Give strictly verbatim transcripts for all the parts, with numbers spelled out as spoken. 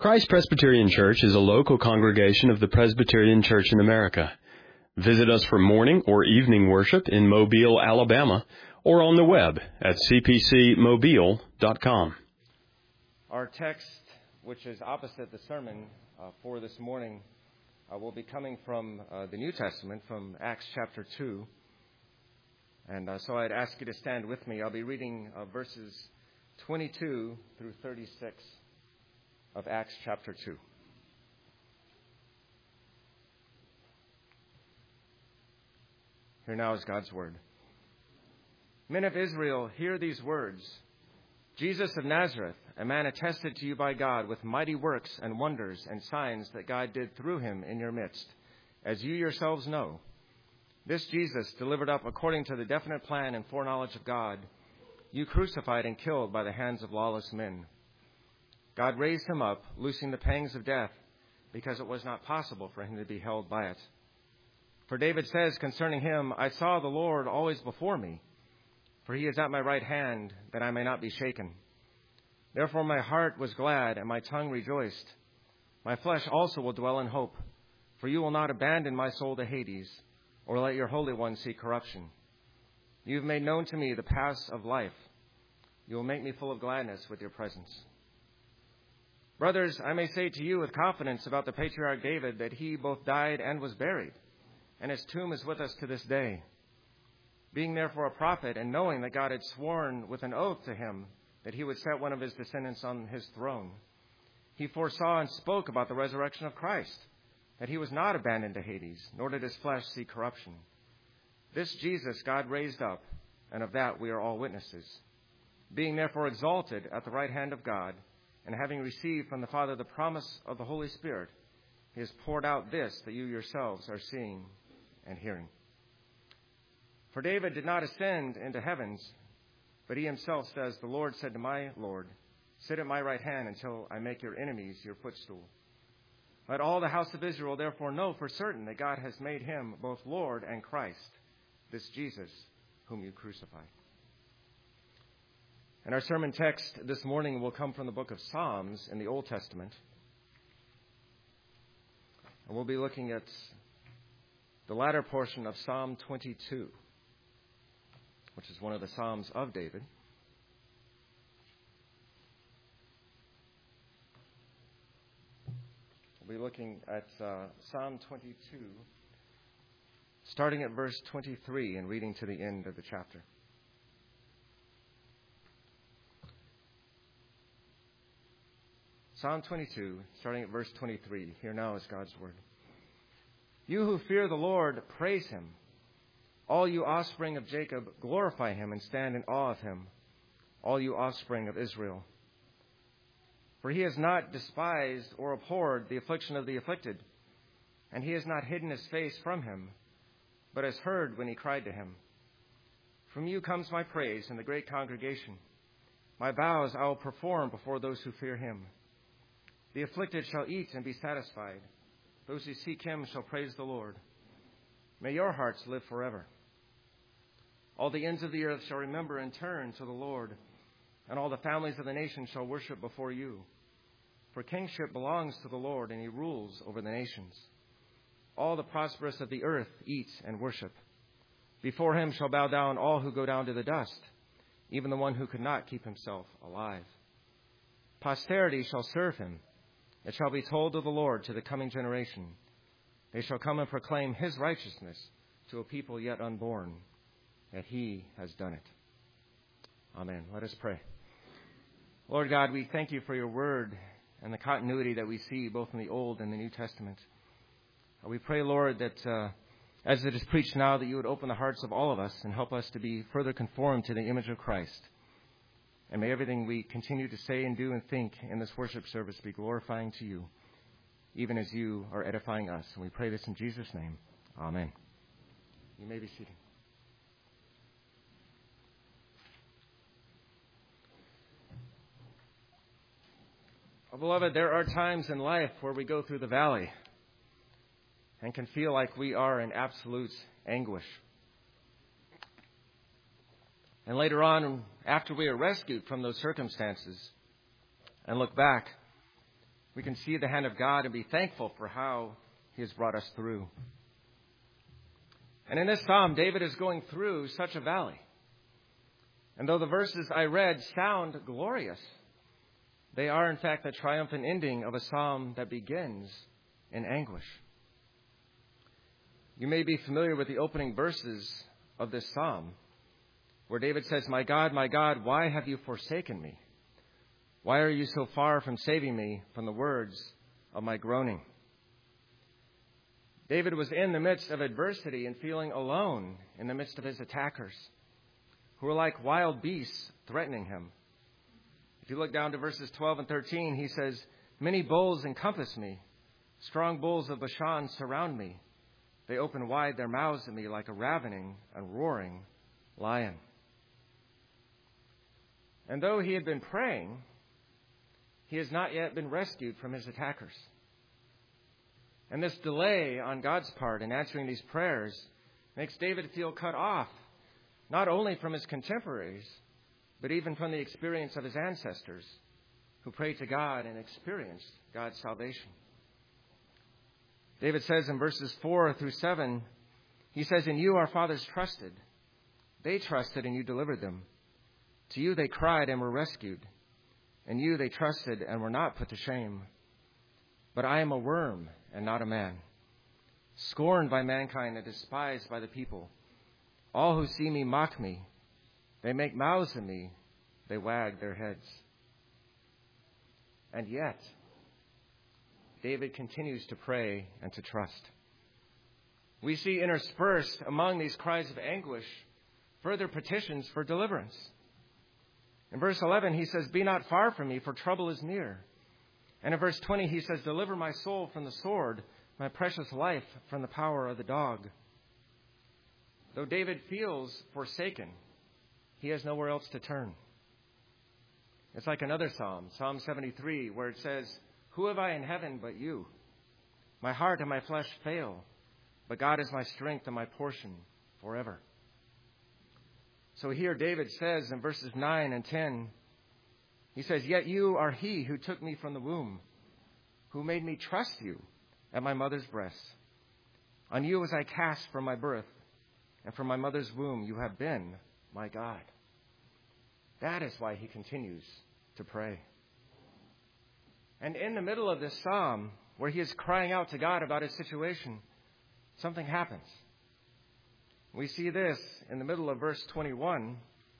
Christ Presbyterian Church is a local congregation of the Presbyterian Church in America. Visit us for morning or evening worship in Mobile, Alabama, or on the web at c p c mobile dot com. Our text, which is opposite the sermon uh, for this morning, uh, will be coming from uh, the New Testament, from Acts chapter two. And uh, so I'd ask you to stand with me. I'll be reading uh, verses twenty-two through thirty-six of Acts chapter two. Here now is God's word. Men of Israel, hear these words. Jesus of Nazareth, a man attested to you by God with mighty works and wonders and signs that God did through him in your midst, as you yourselves know. This Jesus, delivered up according to the definite plan and foreknowledge of God, you crucified and killed by the hands of lawless men. God raised him up, loosing the pangs of death, because it was not possible for him to be held by it. For David says concerning him, I saw the Lord always before me, for he is at my right hand, that I may not be shaken. Therefore my heart was glad, and my tongue rejoiced. My flesh also will dwell in hope, for you will not abandon my soul to Hades, or let your Holy One see corruption. You have made known to me the paths of life. You will make me full of gladness with your presence. Brothers, I may say to you with confidence about the patriarch David that he both died and was buried, and his tomb is with us to this day. Being therefore a prophet, and knowing that God had sworn with an oath to him that he would set one of his descendants on his throne, he foresaw and spoke about the resurrection of Christ, that he was not abandoned to Hades, nor did his flesh see corruption. This Jesus God raised up, and of that we are all witnesses. Being therefore exalted at the right hand of God, and having received from the Father the promise of the Holy Spirit, he has poured out this that you yourselves are seeing and hearing. For David did not ascend into heavens, but he himself says, the Lord said to my Lord, sit at my right hand until I make your enemies your footstool. Let all the house of Israel therefore know for certain that God has made him both Lord and Christ, this Jesus whom you crucified. And our sermon text this morning will come from the book of Psalms in the Old Testament. And we'll be looking at the latter portion of Psalm twenty-two, which is one of the Psalms of David. We'll be looking at uh, Psalm twenty-two, starting at verse twenty-three and reading to the end of the chapter. Psalm twenty-two, starting at verse twenty-three. Here now is God's word. You who fear the Lord, praise him. All you offspring of Jacob, glorify him and stand in awe of him, all you offspring of Israel. For he has not despised or abhorred the affliction of the afflicted, and he has not hidden his face from him, but has heard when he cried to him. From you comes my praise in the great congregation. My vows I will perform before those who fear him. The afflicted shall eat and be satisfied. Those who seek him shall praise the Lord. May your hearts live forever. All the ends of the earth shall remember and turn to the Lord, and all the families of the nations shall worship before you. For kingship belongs to the Lord, and he rules over the nations. All the prosperous of the earth eat and worship. Before him shall bow down all who go down to the dust, even the one who could not keep himself alive. Posterity shall serve him. It shall be told of the Lord to the coming generation. They shall come and proclaim his righteousness to a people yet unborn, that he has done it. Amen. Let us pray. Lord God, we thank you for your word and the continuity that we see both in the Old and the New Testament. We pray, Lord, that uh, as it is preached now, that you would open the hearts of all of us and help us to be further conformed to the image of Christ. And may everything we continue to say and do and think in this worship service be glorifying to you, even as you are edifying us. And we pray this in Jesus' name. Amen. You may be seated. Oh, beloved, there are times in life where we go through the valley and can feel like we are in absolute anguish. And later on, after we are rescued from those circumstances and look back, we can see the hand of God and be thankful for how he has brought us through. And in this psalm, David is going through such a valley. And though the verses I read sound glorious, they are in fact the triumphant ending of a psalm that begins in anguish. You may be familiar with the opening verses of this psalm, where David says, "My God, my God, why have you forsaken me? Why are you so far from saving me from the words of my groaning?" David was in the midst of adversity and feeling alone in the midst of his attackers, who were like wild beasts threatening him. If you look down to verses twelve and thirteen, he says, "Many bulls encompass me. Strong bulls of Bashan surround me. They open wide their mouths at me like a ravening and roaring lion." And though he had been praying, he has not yet been rescued from his attackers. And this delay on God's part in answering these prayers makes David feel cut off, not only from his contemporaries, but even from the experience of his ancestors who prayed to God and experienced God's salvation. David says in verses four through seven, he says, "In you our fathers trusted. They trusted and you delivered them. To you they cried and were rescued. In you they trusted and were not put to shame. But I am a worm and not a man, scorned by mankind and despised by the people. All who see me mock me. They make mouths at me. They wag their heads." And yet, David continues to pray and to trust. We see interspersed among these cries of anguish further petitions for deliverance. In verse eleven, he says, "Be not far from me, for trouble is near." And in verse twenty, he says, "Deliver my soul from the sword, my precious life from the power of the dog." Though David feels forsaken, he has nowhere else to turn. It's like another psalm, Psalm seventy-three, where it says, "Who have I in heaven but you? My heart and my flesh fail, but God is my strength and my portion forever." So here David says in verses nine and ten, he says, "Yet you are he who took me from the womb, who made me trust you at my mother's breast. On you was I cast from my birth, and from my mother's womb you have been my God." That is why he continues to pray. And in the middle of this psalm, where he is crying out to God about his situation, something happens. We see this in the middle of verse twenty-one,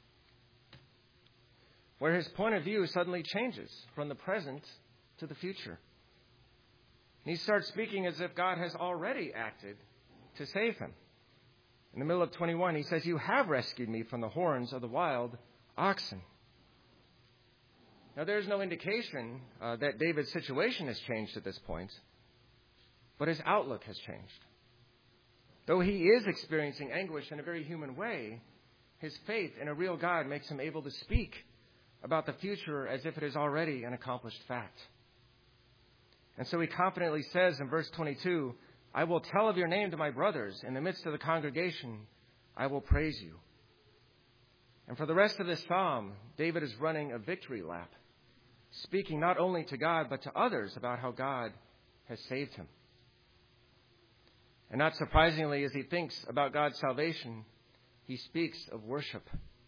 where his point of view suddenly changes from the present to the future. He starts speaking as if God has already acted to save him. In the middle of twenty-one, he says, "You have rescued me from the horns of the wild oxen." Now, there's no indication uh, that David's situation has changed at this point, but his outlook has changed. Though he is experiencing anguish in a very human way, his faith in a real God makes him able to speak about the future as if it is already an accomplished fact. And so he confidently says in verse twenty-two, "I will tell of your name to my brothers. In the midst of the congregation, I will praise you." And for the rest of this psalm, David is running a victory lap, speaking not only to God, but to others about how God has saved him. And not surprisingly, as he thinks about God's salvation, he speaks of worship.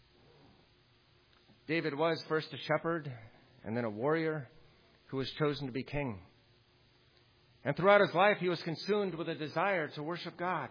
David was first a shepherd and then a warrior who was chosen to be king. And throughout his life, he was consumed with a desire to worship God.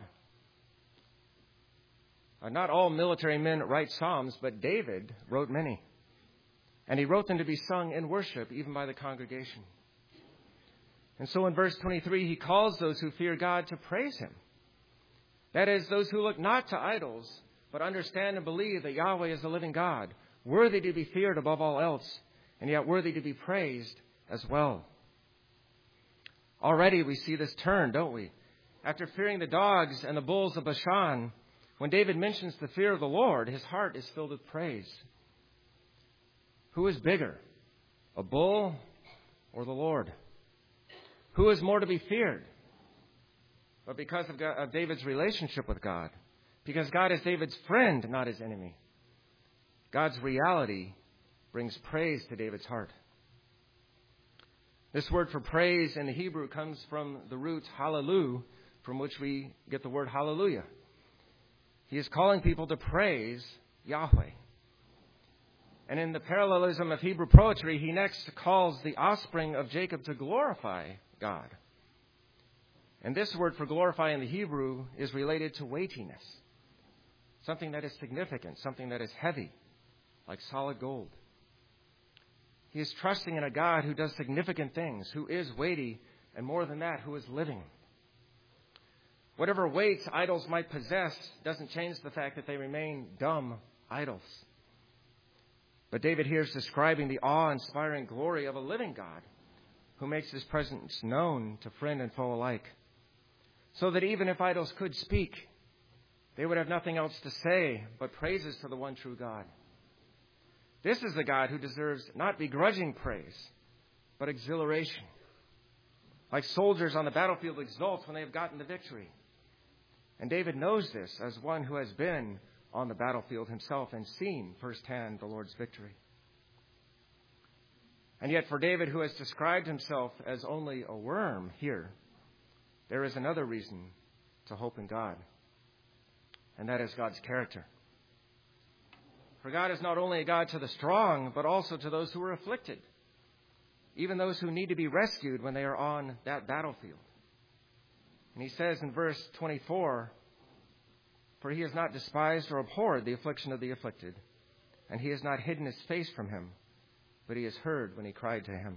Uh, not all military men write psalms, but David wrote many. And he wrote them to be sung in worship, even by the congregation. And so in verse twenty-three, he calls those who fear God to praise him. That is, those who look not to idols, but understand and believe that Yahweh is the living God, worthy to be feared above all else, and yet worthy to be praised as well. Already we see this turn, don't we? After fearing the dogs and the bulls of Bashan, when David mentions the fear of the Lord, his heart is filled with praise. Who is bigger, a bull or the Lord? Who is more to be feared? But because of, God, of David's relationship with God, because God is David's friend, not his enemy, God's reality brings praise to David's heart. This word for praise in the Hebrew comes from the root hallelu, from which we get the word hallelujah. He is calling people to praise Yahweh. And in the parallelism of Hebrew poetry, he next calls the offspring of Jacob to glorify God. And this word for glorify in the Hebrew is related to weightiness. Something that is significant, something that is heavy, like solid gold. He is trusting in a God who does significant things, who is weighty, and more than that, who is living. Whatever weight idols might possess doesn't change the fact that they remain dumb idols. But David here is describing the awe-inspiring glory of a living God who makes his presence known to friend and foe alike. So that even if idols could speak, they would have nothing else to say but praises to the one true God. This is the God who deserves not begrudging praise, but exhilaration. Like soldiers on the battlefield exult when they have gotten the victory. And David knows this as one who has been on the battlefield himself and seen firsthand the Lord's victory. And yet for David, who has described himself as only a worm here, there is another reason to hope in God. And that is God's character. For God is not only a God to the strong, but also to those who are afflicted, even those who need to be rescued when they are on that battlefield. And he says in verse twenty-four, for he has not despised or abhorred the affliction of the afflicted, and he has not hidden his face from him, but he has heard when he cried to him.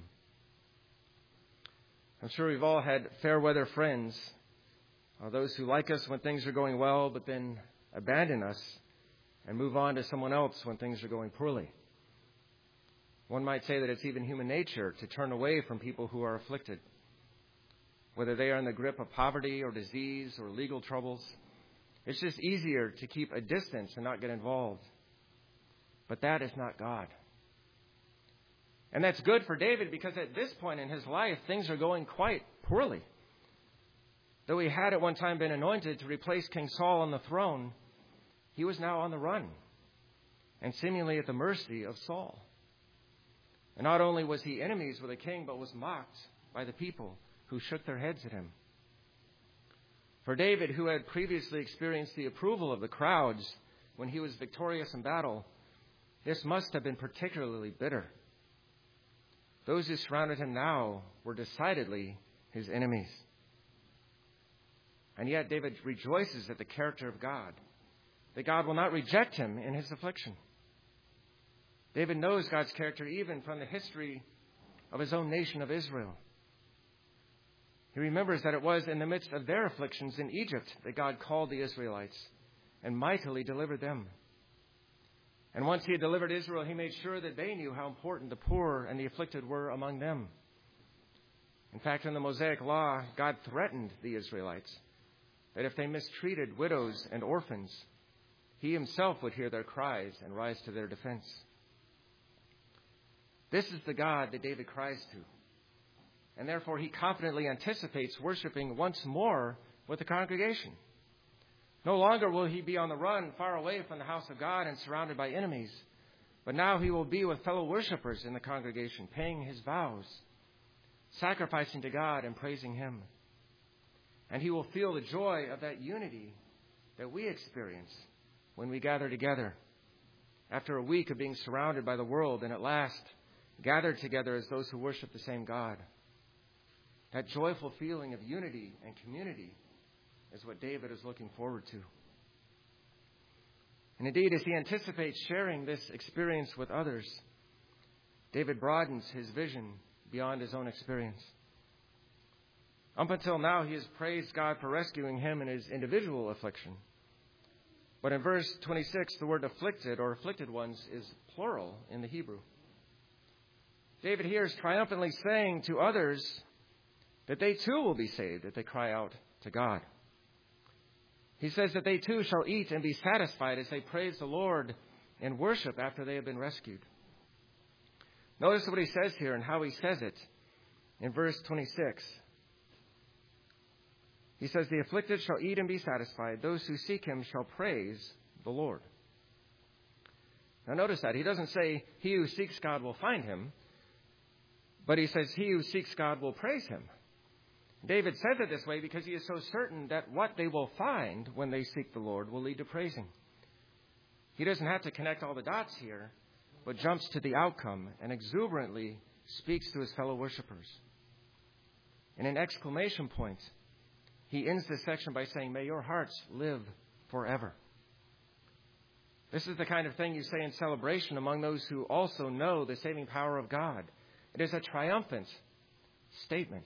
I'm sure we've all had fair weather friends, or those who like us when things are going well, but then abandon us and move on to someone else when things are going poorly. One might say that it's even human nature to turn away from people who are afflicted, whether they are in the grip of poverty or disease or legal troubles. It's just easier to keep a distance and not get involved. But that is not God. And that's good for David because at this point in his life, things are going quite poorly. Though he had at one time been anointed to replace King Saul on the throne, he was now on the run and seemingly at the mercy of Saul. And not only was he enemies with the king, but was mocked by the people who shook their heads at him. For David, who had previously experienced the approval of the crowds when he was victorious in battle, this must have been particularly bitter. Those who surrounded him now were decidedly his enemies. And yet David rejoices at the character of God, that God will not reject him in his affliction. David knows God's character even from the history of his own nation of Israel. He remembers that it was in the midst of their afflictions in Egypt that God called the Israelites and mightily delivered them. And once he had delivered Israel, he made sure that they knew how important the poor and the afflicted were among them. In fact, in the Mosaic Law, God threatened the Israelites that if they mistreated widows and orphans, he himself would hear their cries and rise to their defense. This is the God that David cries to. And therefore, he confidently anticipates worshiping once more with the congregation. No longer will he be on the run, far away from the house of God and surrounded by enemies. But now he will be with fellow worshipers in the congregation, paying his vows, sacrificing to God and praising him. And he will feel the joy of that unity that we experience when we gather together after a week of being surrounded by the world and at last gathered together as those who worship the same God. That joyful feeling of unity and community is what David is looking forward to. And indeed, as he anticipates sharing this experience with others, David broadens his vision beyond his own experience. Up until now, he has praised God for rescuing him in his individual affliction. But in verse twenty-six, the word afflicted or afflicted ones is plural in the Hebrew. David here is triumphantly saying to others that they too will be saved if they cry out to God. He says that they too shall eat and be satisfied as they praise the Lord in worship after they have been rescued. Notice what he says here and how he says it in verse twenty-six. He says, the afflicted shall eat and be satisfied. Those who seek him shall praise the Lord. Now notice that. He doesn't say he who seeks God will find him. But he says, he who seeks God will praise him. David says it this way because he is so certain that what they will find when they seek the Lord will lead to praising. He doesn't have to connect all the dots here, but jumps to the outcome and exuberantly speaks to his fellow worshipers. In an exclamation point, he ends this section by saying, may your hearts live forever. This is the kind of thing you say in celebration among those who also know the saving power of God. It is a triumphant statement.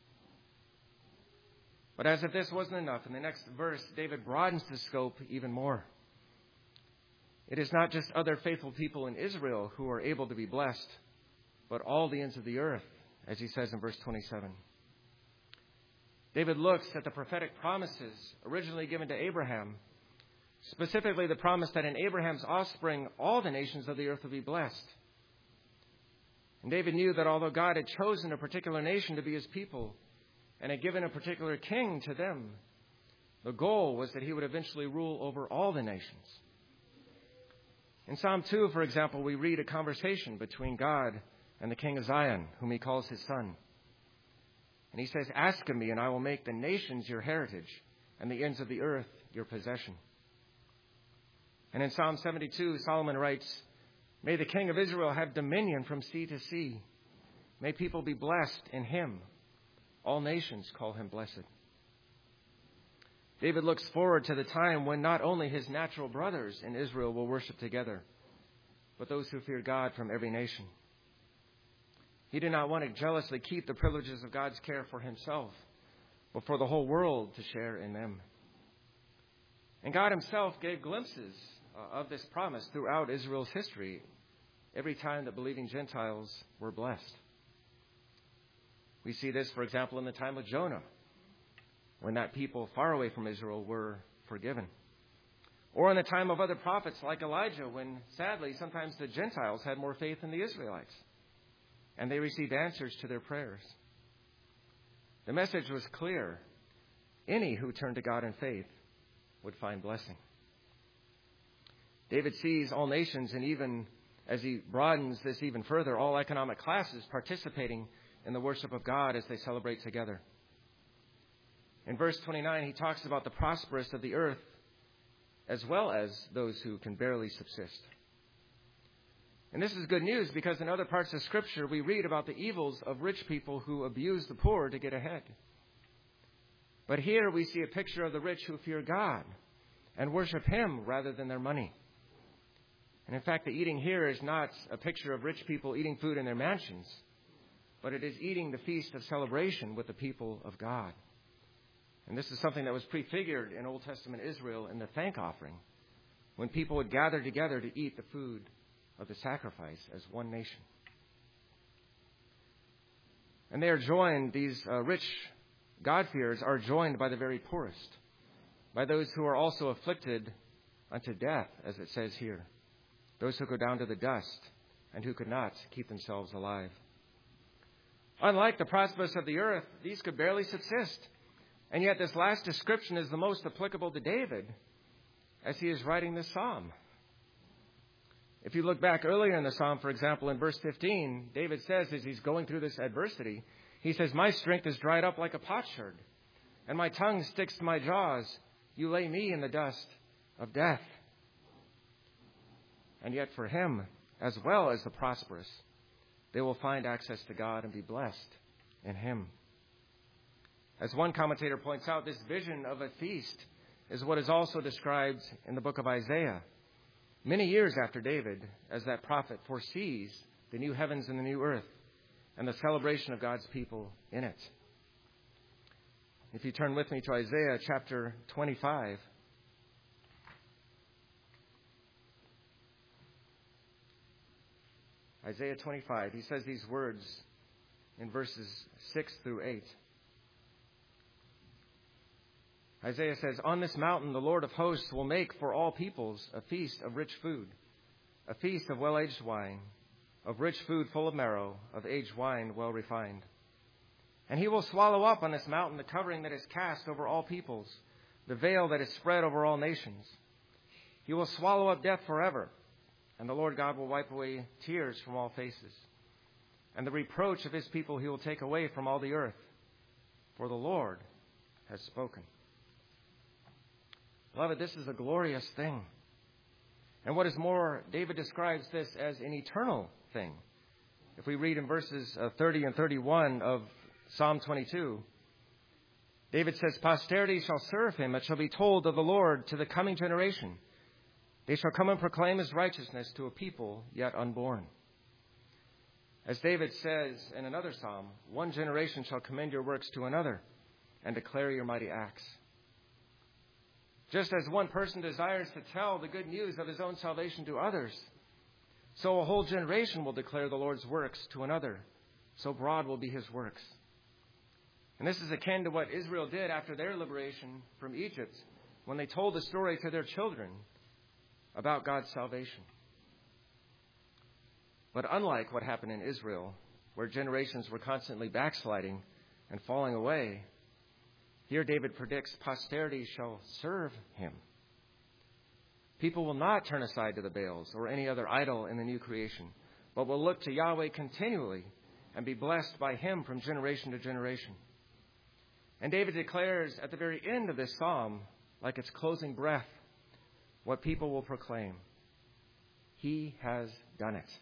But as if this wasn't enough, in the next verse, David broadens the scope even more. It is not just other faithful people in Israel who are able to be blessed, but all the ends of the earth, as he says in verse twenty-seven. David looks at the prophetic promises originally given to Abraham, specifically the promise that in Abraham's offspring all the nations of the earth would be blessed. And David knew that although God had chosen a particular nation to be his people and had given a particular king to them, the goal was that he would eventually rule over all the nations. In Psalm two, for example, we read a conversation between God and the king of Zion, whom he calls his son. And he says, ask of me, and I will make the nations your heritage and the ends of the earth your possession. And in Psalm seventy-two, Solomon writes, may the king of Israel have dominion from sea to sea. May people be blessed in him. All nations call him blessed. David looks forward to the time when not only his natural brothers in Israel will worship together, but those who fear God from every nation. He did not want to jealously keep the privileges of God's care for himself, but for the whole world to share in them. And God himself gave glimpses of this promise throughout Israel's history every time that believing Gentiles were blessed. We see this, for example, in the time of Jonah, when that people far away from Israel were forgiven. Or in the time of other prophets like Elijah, when sadly sometimes the Gentiles had more faith than the Israelites, and they received answers to their prayers. The message was clear. Any who turned to God in faith would find blessing. David sees all nations, and even as he broadens this even further, all economic classes participating in the worship of God as they celebrate together. In verse twenty-nine, he talks about the prosperous of the earth as well as those who can barely subsist. And this is good news because in other parts of Scripture we read about the evils of rich people who abuse the poor to get ahead. But here we see a picture of the rich who fear God and worship him rather than their money. And in fact, the eating here is not a picture of rich people eating food in their mansions, but it is eating the feast of celebration with the people of God. And this is something that was prefigured in Old Testament Israel in the thank offering, when people would gather together to eat the food of the sacrifice as one nation. And they are joined, these uh, rich God-fearers are joined by the very poorest, by those who are also afflicted unto death, as it says here, those who go down to the dust and who could not keep themselves alive. Unlike the prosperous of the earth, these could barely subsist. And yet this last description is the most applicable to David as he is writing this psalm. If you look back earlier in the psalm, for example, in verse fifteen, David says as he's going through this adversity, he says, my strength is dried up like a potsherd, and my tongue sticks to my jaws. You lay me in the dust of death. And yet for him, as well as the prosperous, they will find access to God and be blessed in him. As one commentator points out, this vision of a feast is what is also described in the book of Isaiah, many years after David, as that prophet foresees the new heavens and the new earth and the celebration of God's people in it. If you turn with me to Isaiah chapter twenty-five. Isaiah twenty-five, he says these words in verses six through eight. Isaiah says, on this mountain the Lord of hosts will make for all peoples a feast of rich food, a feast of well-aged wine, of rich food full of marrow, of aged wine well refined. And he will swallow up on this mountain the covering that is cast over all peoples, the veil that is spread over all nations. He will swallow up death forever, and the Lord God will wipe away tears from all faces. and the reproach of his people he will take away from all the earth. For the Lord has spoken. Beloved, this is a glorious thing. And what is more, David describes this as an eternal thing. If we read in verses thirty and thirty-one of Psalm twenty-two, David says, "Posterity shall serve him. It shall be told of the Lord to the coming generation. They shall come and proclaim his righteousness to a people yet unborn." As David says in another psalm, "One generation shall commend your works to another and declare your mighty acts." Just as one person desires to tell the good news of his own salvation to others, so a whole generation will declare the Lord's works to another. So broad will be his works. And this is akin to what Israel did after their liberation from Egypt, when they told the story to their children about God's salvation. But unlike what happened in Israel, where generations were constantly backsliding and falling away, here David predicts posterity shall serve him. People will not turn aside to the Baals or any other idol in the new creation, but will look to Yahweh continually and be blessed by him from generation to generation. And David declares at the very end of this psalm, like its closing breath, what people will proclaim. He has done it.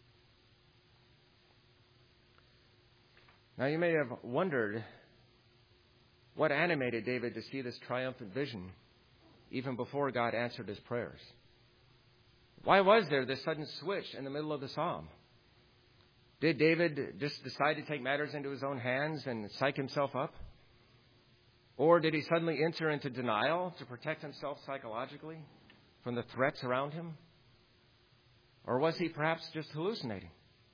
Now you may have wondered what animated David to see this triumphant vision even before God answered his prayers. Why was there this sudden switch in the middle of the psalm? Did David just decide to take matters into his own hands and psych himself up? Or did he suddenly enter into denial to protect himself psychologically from the threats around him? Or was he perhaps just hallucinating?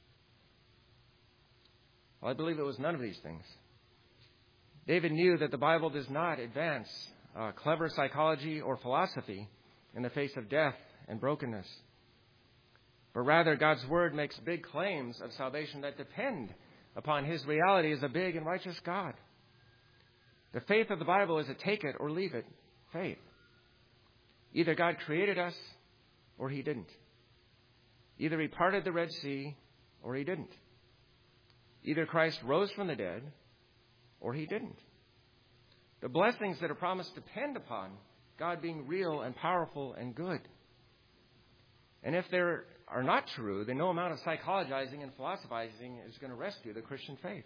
Well, I believe it was none of these things. David knew that the Bible does not advance uh, clever psychology or philosophy in the face of death and brokenness. But rather, God's Word makes big claims of salvation that depend upon his reality as a big and righteous God. The faith of the Bible is a take it or leave it faith. Either God created us or he didn't. Either he parted the Red Sea or he didn't. Either Christ rose from the dead or he didn't. The blessings that are promised depend upon God being real and powerful and good. And if they are not true, then no amount of psychologizing and philosophizing is going to rescue the Christian faith.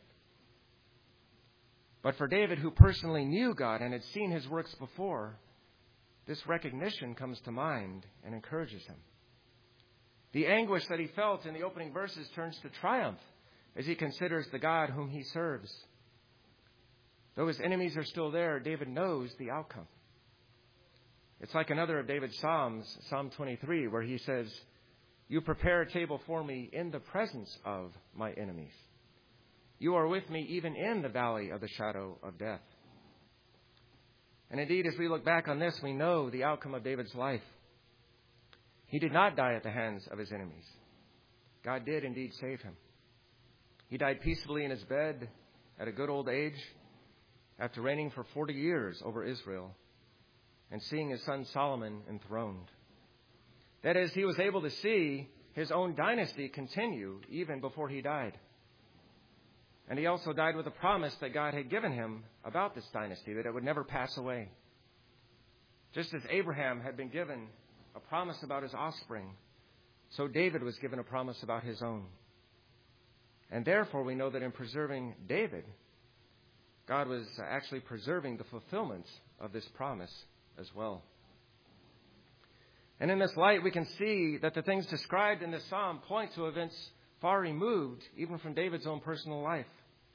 But for David, who personally knew God and had seen his works before, this recognition comes to mind and encourages him. The anguish that he felt in the opening verses turns to triumph as he considers the God whom he serves. Though his enemies are still there, David knows the outcome. It's like another of David's Psalms, Psalm twenty-three, where he says, "You prepare a table for me in the presence of my enemies. You are with me even in the valley of the shadow of death." And indeed, as we look back on this, we know the outcome of David's life. He did not die at the hands of his enemies. God did indeed save him. He died peacefully in his bed at a good old age after reigning for forty years over Israel and seeing his son Solomon enthroned. That is, he was able to see his own dynasty continue even before he died. And he also died with a promise that God had given him about this dynasty, that it would never pass away. Just as Abraham had been given a promise about his offspring, so David was given a promise about his own. And therefore we know that in preserving David, God was actually preserving the fulfillment of this promise as well. And in this light, we can see that the things described in this psalm point to events far removed even from David's own personal life.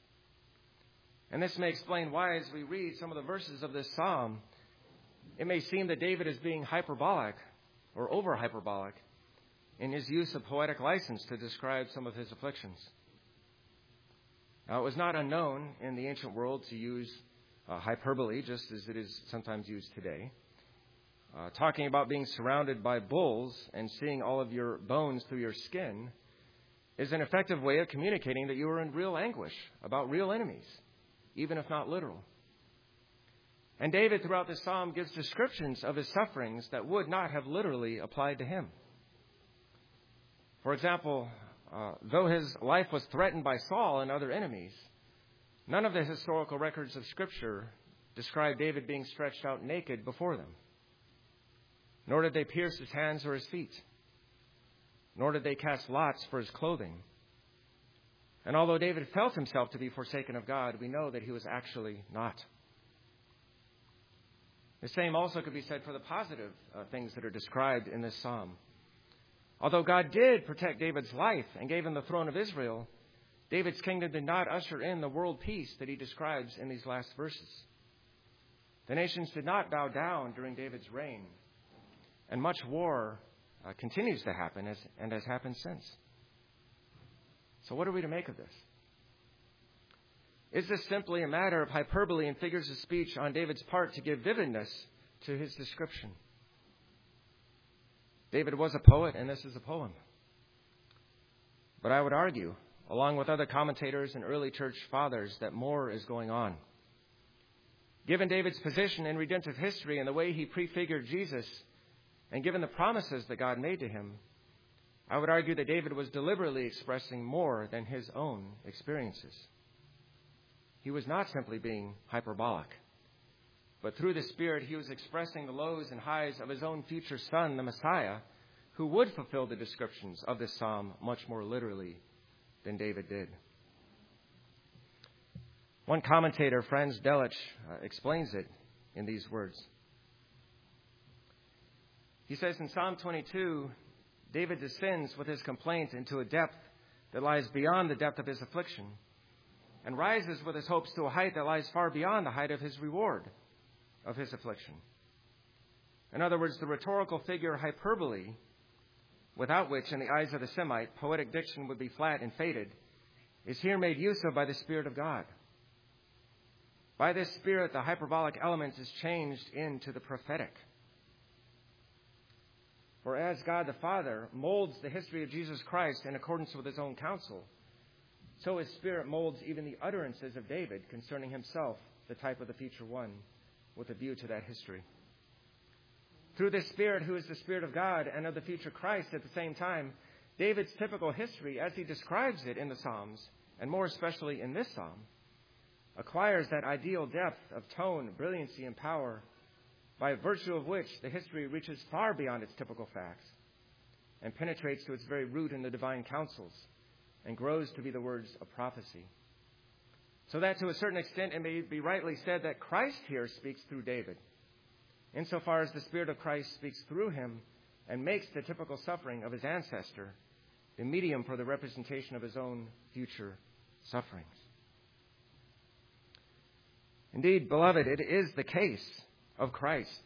And this may explain why, as we read some of the verses of this psalm, it may seem that David is being hyperbolic or over-hyperbolic in his use of poetic license to describe some of his afflictions. Now, it was not unknown in the ancient world to use uh, hyperbole, just as it is sometimes used today. Uh, talking about being surrounded by bulls and seeing all of your bones through your skin is an effective way of communicating that you are in real anguish about real enemies, even if not literal. And David, throughout this psalm, gives descriptions of his sufferings that would not have literally applied to him. For example, uh, though his life was threatened by Saul and other enemies, none of the historical records of Scripture describe David being stretched out naked before them. Nor did they pierce his hands or his feet. Nor did they cast lots for his clothing. And although David felt himself to be forsaken of God, we know that he was actually not. The same also could be said for the positive uh, things that are described in this psalm. Although God did protect David's life and gave him the throne of Israel, David's kingdom did not usher in the world peace that he describes in these last verses. The nations did not bow down during David's reign, and much war uh, continues to happen as, and has happened since. So what are we to make of this? Is this simply a matter of hyperbole and figures of speech on David's part to give vividness to his description? David was a poet, and this is a poem. But I would argue, along with other commentators and early church fathers, that more is going on. Given David's position in redemptive history and the way he prefigured Jesus, and given the promises that God made to him, I would argue that David was deliberately expressing more than his own experiences. He was not simply being hyperbolic, but through the Spirit, he was expressing the lows and highs of his own future son, the Messiah, who would fulfill the descriptions of this psalm much more literally than David did. One commentator, Franz Delitzsch, uh, explains it in these words. He says in Psalm twenty-two, David descends with his complaint into a depth that lies beyond the depth of his affliction, and rises with his hopes to a height that lies far beyond the height of his reward of his affliction. In other words, the rhetorical figure hyperbole, without which, in the eyes of the Semite, poetic diction would be flat and faded, is here made use of by the Spirit of God. By this Spirit, the hyperbolic element is changed into the prophetic. For as God the Father molds the history of Jesus Christ in accordance with his own counsel, so his Spirit molds even the utterances of David concerning himself, the type of the future one, with a view to that history. Through this Spirit, who is the Spirit of God and of the future Christ at the same time, David's typical history, as he describes it in the Psalms, and more especially in this psalm, acquires that ideal depth of tone, brilliancy, and power, by virtue of which the history reaches far beyond its typical facts and penetrates to its very root in the divine counsels and grows to be the words of prophecy. So that to a certain extent it may be rightly said that Christ here speaks through David, insofar as the Spirit of Christ speaks through him and makes the typical suffering of his ancestor the medium for the representation of his own future sufferings. Indeed, beloved, it is the case of Christ.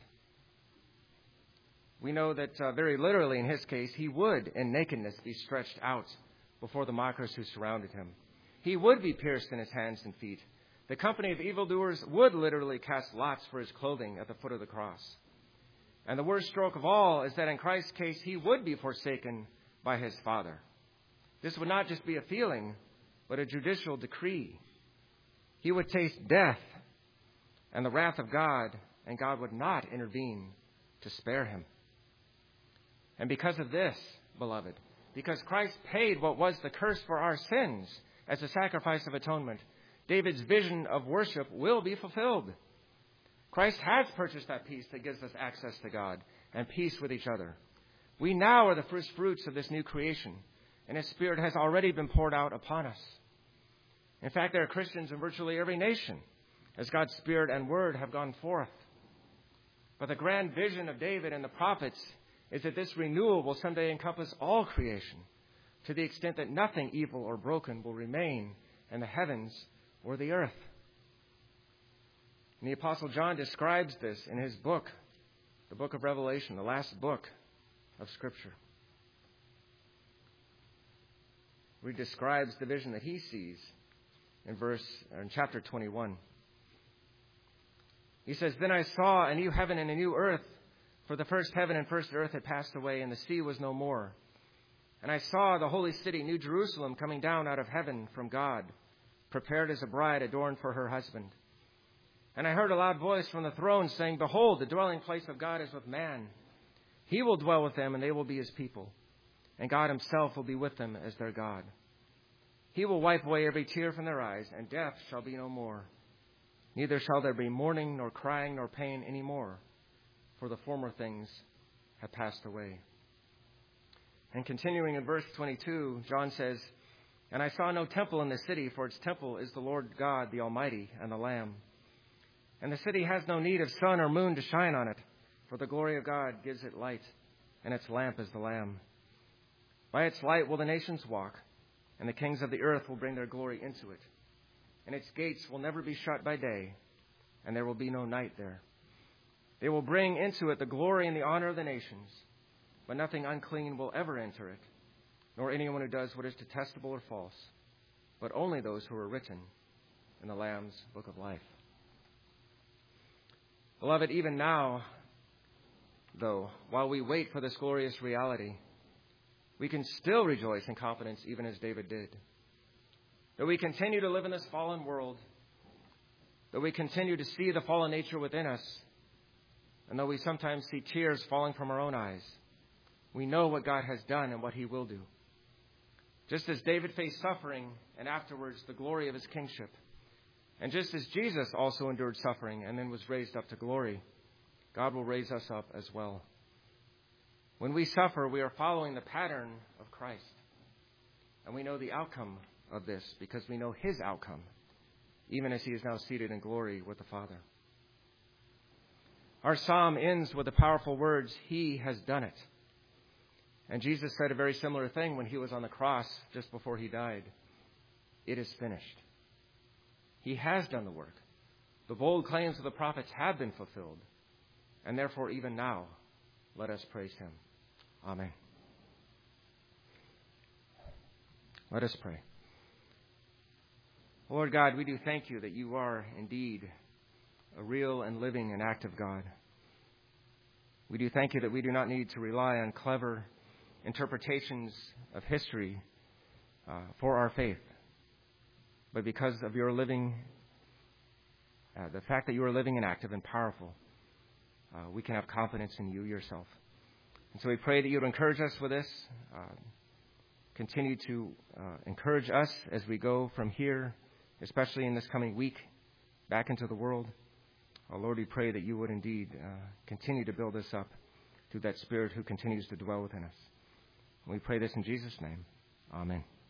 We know that uh, very literally in his case, he would in nakedness be stretched out before the mockers who surrounded him. He would be pierced in his hands and feet. The company of evildoers would literally cast lots for his clothing at the foot of the cross. And the worst stroke of all is that in Christ's case, he would be forsaken by his Father. This would not just be a feeling, but a judicial decree. He would taste death and the wrath of God, and God would not intervene to spare him. And because of this, beloved, because Christ paid what was the curse for our sins as a sacrifice of atonement, David's vision of worship will be fulfilled. Christ has purchased that peace that gives us access to God and peace with each other. We now are the first fruits of this new creation, and his Spirit has already been poured out upon us. In fact, there are Christians in virtually every nation, as God's Spirit and Word have gone forth. But the grand vision of David and the prophets is that this renewal will someday encompass all creation, to the extent that nothing evil or broken will remain in the heavens or the earth. And the Apostle John describes this in his book, the book of Revelation, the last book of Scripture. He describes the vision that he sees in verse in chapter twenty-one. He says, "Then I saw a new heaven and a new earth, for the first heaven and first earth had passed away, and the sea was no more. And I saw the holy city, New Jerusalem, coming down out of heaven from God, prepared as a bride adorned for her husband. And I heard a loud voice from the throne saying, 'Behold, the dwelling place of God is with man. He will dwell with them, and they will be his people. and God himself will be with them as their God. He will wipe away every tear from their eyes, and death shall be no more. Neither shall there be mourning, nor crying, nor pain any more, for the former things have passed away. And continuing in verse twenty-two, John says, And I saw no temple in the city, for its temple is the Lord God, the Almighty, and the Lamb. And the city has no need of sun or moon to shine on it, for the glory of God gives it light, and its lamp is the Lamb. By its light will the nations walk, and the kings of the earth will bring their glory into it. And its gates will never be shut by day, and there will be no night there. They will bring into it the glory and the honor of the nations, but nothing unclean will ever enter it, nor anyone who does what is detestable or false, but only those who are written in the Lamb's book of life. Beloved, even now, though, while we wait for this glorious reality, we can still rejoice in confidence, even as David did. Though we continue to live in this fallen world, though we continue to see the fallen nature within us, and though we sometimes see tears falling from our own eyes, we know what God has done and what he will do. Just as David faced suffering and afterwards the glory of his kingship, and just as Jesus also endured suffering and then was raised up to glory, God will raise us up as well. When we suffer, we are following the pattern of Christ. And we know the outcome of this because we know his outcome, even as he is now seated in glory with the Father. Our psalm ends with the powerful words, He has done it. And Jesus said a very similar thing when he was on the cross just before he died. It is finished. He has done the work. The bold claims of the prophets have been fulfilled. And therefore, even now, let us praise him. Amen. Let us pray. Lord God, we do thank you that you are indeed a real and living and active God. We do thank you that we do not need to rely on clever interpretations of history uh, for our faith, but because of your living, uh, the fact that you are living and active and powerful, uh, we can have confidence in you yourself. And so we pray that you would encourage us with this, uh, continue to uh, encourage us as we go from here, especially in this coming week, back into the world. Oh, Lord, we pray that you would indeed uh, continue to build us up through that Spirit who continues to dwell within us. We pray this in Jesus' name. Amen.